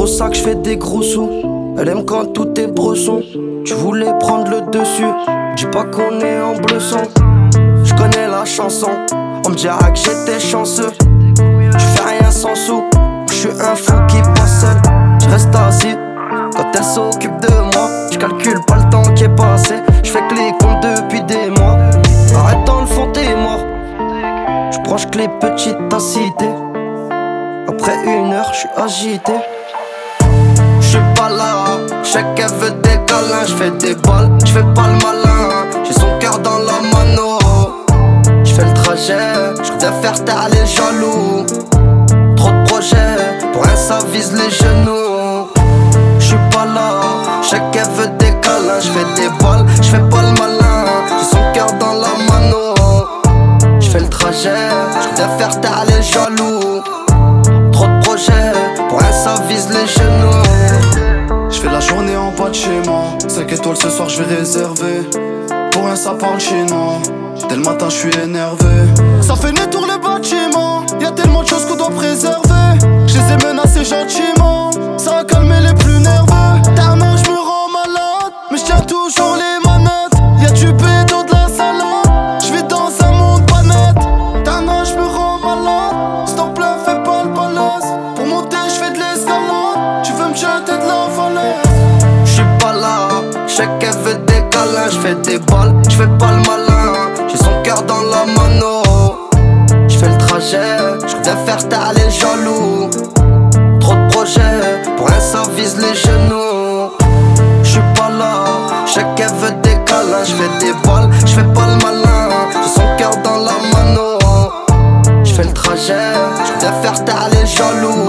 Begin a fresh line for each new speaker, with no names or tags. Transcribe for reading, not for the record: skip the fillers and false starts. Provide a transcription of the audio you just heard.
ça que je fais des gros sous. Elle aime quand tout est bresson. Tu voulais prendre le dessus. Dis pas qu'on est en bleu sang. Je connais la chanson. On me dira que j'étais chanceux. Tu fais rien sans sous. Je suis un fou qui passe seul. Je reste assis quand elle s'occupe de moi. Je calcule pas le temps qui est passé. Je fais que les comptes depuis des mois. Arrête dans le fond t'es mort. Je branche que les petites à cité. Après 1 heure je suis agité. J'suis pas là, j'sais qu'elle veut des câlins. J'fais des balles, j'fais pas le malin. J'ai son cœur dans la mano. J'fais le trajet, j'voudrais faire taire les jaloux. Trop de projets, pour rien ça vise les genoux. J'suis pas là, j'sais qu'elle veut des câlins. J'fais des balles, j'fais pas le malin. J'ai son cœur dans la mano. J'fais le trajet, j'voudrais faire taire les jaloux. Trop de projets, pour rien ça vise les genoux.
J'fais la journée en bas de chez moi. 5 étoiles ce soir j'vais réserver. Pour rien ça parle chinois. Dès le matin j'suis énervé. Ça fait le tour le bâtiment. Y'a tellement de choses qu'on doit préserver. J'les ai menacés gentiment. Ça a calmé les plus nerveux. Tellement j'me rends malade, mais j'tiens toujours les manettes. Y'a du bédo de la salade. J'vis dans un monde pas net. Tellement j'me rends malade. S'il te plaît fais pas le balèze. Pour monter j'fais de l'escalade. Tu veux me jeter de la falaise.
J'suis pas là, j'sais qu'elle veut des câlins. J'fais des balles, j'fais pas le malin. J'ai son cœur dans la mano. J'fais le trajet, j'voudrais faire taire les jaloux. Trop de projets, pour rien ça vise les genoux. J'suis pas là, j'sais qu'elle veut des câlins. J'fais des balles, j'fais pas le malin. J'ai son cœur dans la mano. J'fais le trajet, j'voudrais faire taire les jaloux.